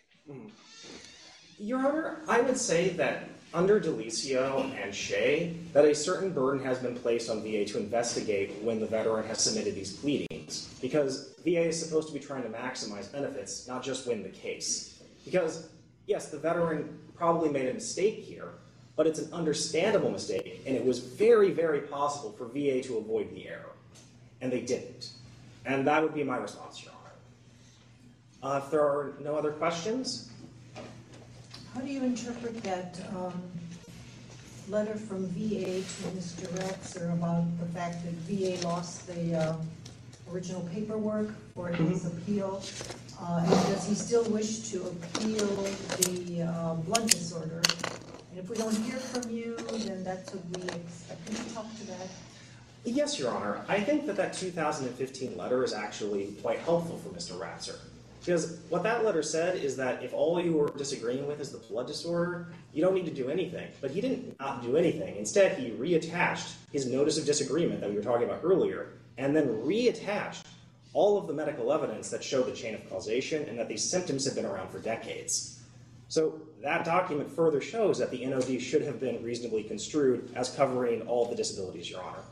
Your Honor, I would say that under Delicio and Shea, that a certain burden has been placed on V A to investigate when the veteran has submitted these pleadings, because V A is supposed to be trying to maximize benefits, not just win the case. Because, yes, the veteran probably made a mistake here, but it's an understandable mistake, and it was very, very possible for V A to avoid the error, and they didn't. And that would be my response, Your Honor. Uh, if there are no other questions? How do you interpret that um, letter from V A to Mister Ratzer about the fact that V A lost the uh, original paperwork for his appeal? Uh, and does he still wish to appeal the uh, blood disorder? And if we don't hear from you, then that's what we expect. Can you talk to that? Yes, Your Honor. I think that that two thousand fifteen letter is actually quite helpful for Mister Ratzer. Because what that letter said is that if all you were disagreeing with is the blood disorder, you don't need to do anything. But he didn't not do anything. Instead, he reattached his notice of disagreement that we were talking about earlier, and then reattached all of the medical evidence that showed the chain of causation and that these symptoms have been around for decades. So that document further shows that the N O D should have been reasonably construed as covering all the disabilities, Your Honor.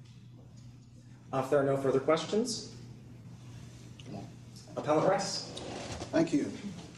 Uh, if there are no further questions, Appellant Rice. Thank you.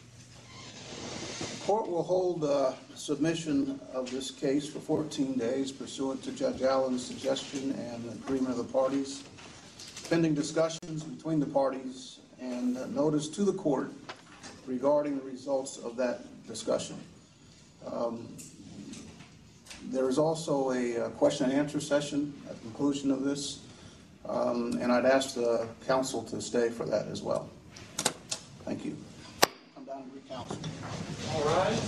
The court will hold uh, submission of this case for fourteen days pursuant to Judge Allen's suggestion and agreement of the parties, pending discussions between the parties and uh, notice to the court regarding the results of that discussion. Um, there is also a, a question and answer session at the conclusion of this, um, and I'd ask the counsel to stay for that as well. Thank you. Come down and recounsel. All right.